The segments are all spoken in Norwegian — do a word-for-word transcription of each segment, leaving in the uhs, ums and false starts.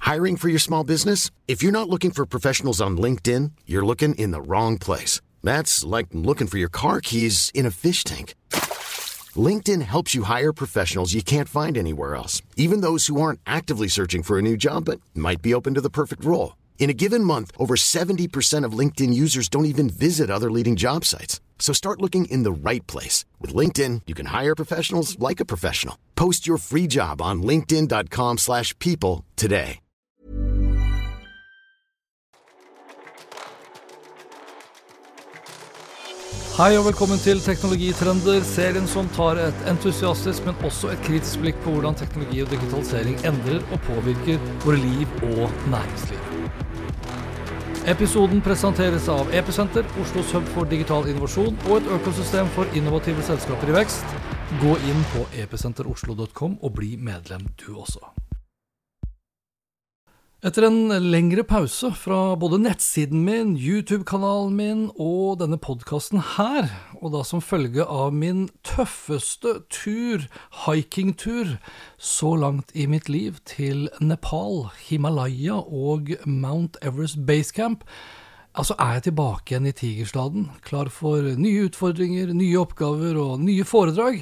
Hiring for your small business? If you're not looking for professionals on LinkedIn, you're looking in the wrong place. That's like looking for your car keys in a fish tank. LinkedIn helps you hire professionals you can't find anywhere else, even those who aren't actively searching for a new job but might be open to the perfect role. In a given month, over seventy percent of LinkedIn users don't even visit other leading job sites. So start looking in the right place. With LinkedIn, you can hire professionals like a professional. Post your free job on linkedin dot com slash people today. Hei og velkommen til Teknologitrender, serien som tar et entusiastisk, men også et kritisk blikk på hvordan teknologi og digitalisering endrer og påvirker våre liv og næringsliv. Episoden presenteres av Epicenter, Oslos hub for digital innovasjon og et økosystem for innovative selskaper i vekst. Gå inn på epicenter oslo punktum com og bli medlem du også. Etter en lengre pause fra både nettsiden min, YouTube-kanalen min og denne podcasten her, og da som følge av min tøffeste tur, hikingtur, så langt i mitt liv til Nepal, Himalaya og Mount Everest Basecamp, altså er jeg tilbake igjen i Tigerstaden, klar for nye utfordringer, nye oppgaver og nye foredrag,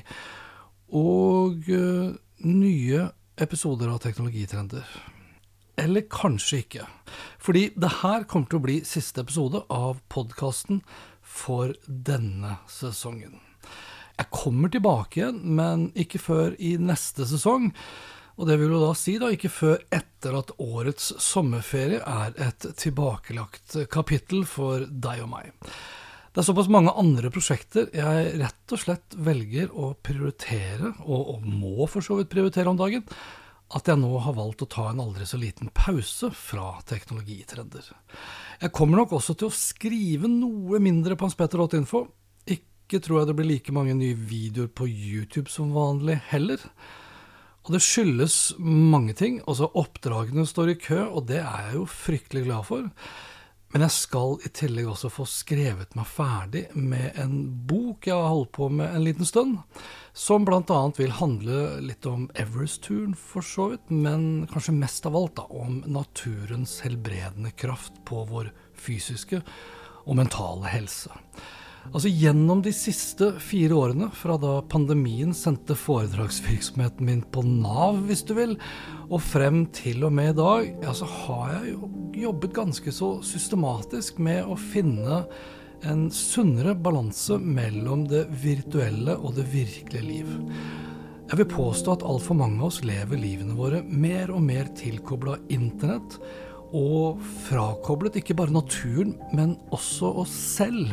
og uh, nye episoder av Teknologitrender. Eller kanskje ikke, fordi det her kommer til å bli siste episode av podcasten for denne sesongen. Jeg kommer tilbake igjen, men ikke før i neste sesong, og det vil jo da si da ikke før etter at årets sommerferie er et tilbakelagt kapittel for deg og meg. Det er såpass mange andre prosjekter jeg rett og slett velger å prioritere, og, og må for så vidt prioritere om dagen, at jeg nå har valgt å ta en aldri så liten pause fra teknologitrender. Jeg kommer nok også til å skrive noe mindre på hanspetter punktum info. Ikke tror jeg det blir like mange nye videoer på YouTube som vanlig heller. Og det skyldes mange ting. Også oppdragene står i kø, og det er jeg jo fryktelig glad for. Men jeg skal i tillegg også få skrevet meg ferdig med en bok jeg har holdt på med en liten stund, som blant annet vil handle litt om Everest-turen for så vidt, men kanskje mest av alt da, om naturens helbredende kraft på vår fysiske og mentale helse. Altså gjennom de siste fire årene, fra da pandemien sendte foredragsvirksomheten min på Nav, hvis du vil, og frem til og med i dag, ja, så har jeg jo jobbet ganske så systematisk med å finne en sunnere balanse mellom det virtuelle og det virkelige liv. Jeg vil påstå at alt for mange av oss lever livene våre mer og mer tilkoblet internett, og frakoblet ikke bare naturen, men også oss selv.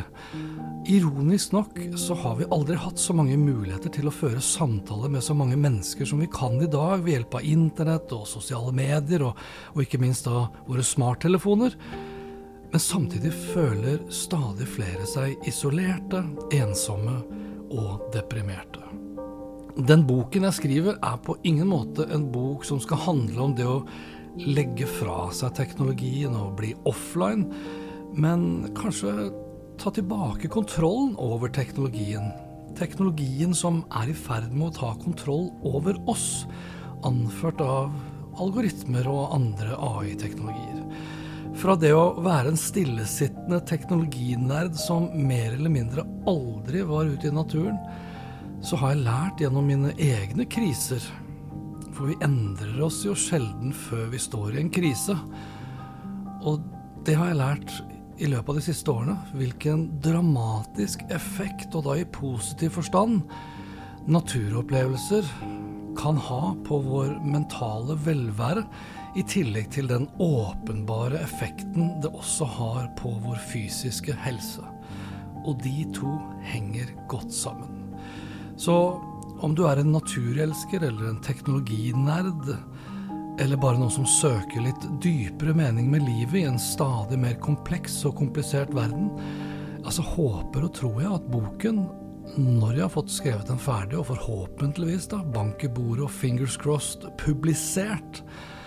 Ironisk nok så har vi aldri hatt så mange muligheter til å føre samtaler med så mange mennesker som vi kan i dag ved hjelp av internett og sosiale medier, og, og ikke minst da våre smarttelefoner. Men samtidig føler stadig flere seg isolerte, ensomme og deprimerte. Den boken jeg skriver er på ingen måte en bok som skal handle om det å legge fra seg teknologien og bli offline, men kanskje ta tilbake kontrollen over teknologien. Teknologien som er i ferd med å ta kontroll over oss, anført av algoritmer og andre A I-teknologier. Fra det å være en stillesittende teknologinerd som mer eller mindre aldri var ute i naturen, så har jeg lært gjennom mine egne kriser. For vi endrer oss jo sjelden før vi står i en krise. Og det har jeg lært i løpet av de siste årene, hvilken dramatisk effekt, og da i positiv forstand, naturopplevelser kan ha på vår mentale velvære, i tillegg til den åpenbare effekten det også har på vår fysiske helse. Og de to henger godt sammen. Så om du er en naturelsker eller en teknologinerd, eller bare noen som søker litt dypere mening med livet i en stadig mer kompleks og komplisert verden, altså håper og tror jeg at boken, når jeg har fått skrevet den ferdig, og forhåpentligvis da, bank i bordet og fingers crossed, publisert,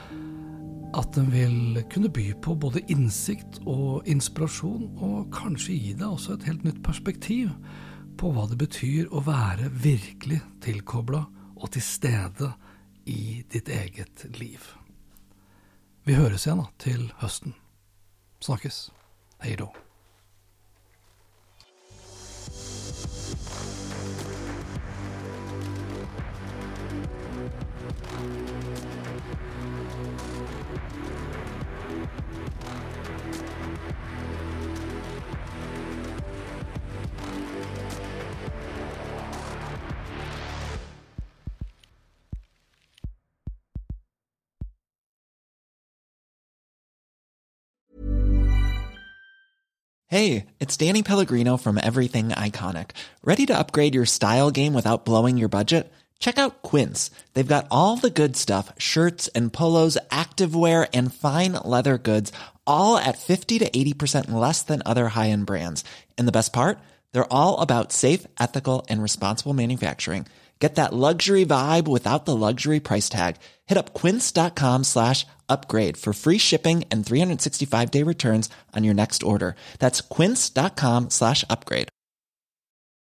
at den vil kunne by på både innsikt og inspirasjon, og kanskje gi deg også et helt nytt perspektiv på hva det betyr å være virkelig tilkoblet og til stede i ditt eget liv. Vi høres igjen da, til høsten. Snakkes. Hei då. Hey, it's Danny Pellegrino from Everything Iconic. Ready to upgrade your style game without blowing your budget? Check out Quince. They've got all the good stuff, shirts and polos, activewear, and fine leather goods, all at fifty to eighty percent less than other high-end brands. And the best part? They're all about safe, ethical, and responsible manufacturing. Get that luxury vibe without the luxury price tag. Hit up quince.com slash upgrade for free shipping and three sixty-five day returns on your next order. That's quince.com slash upgrade.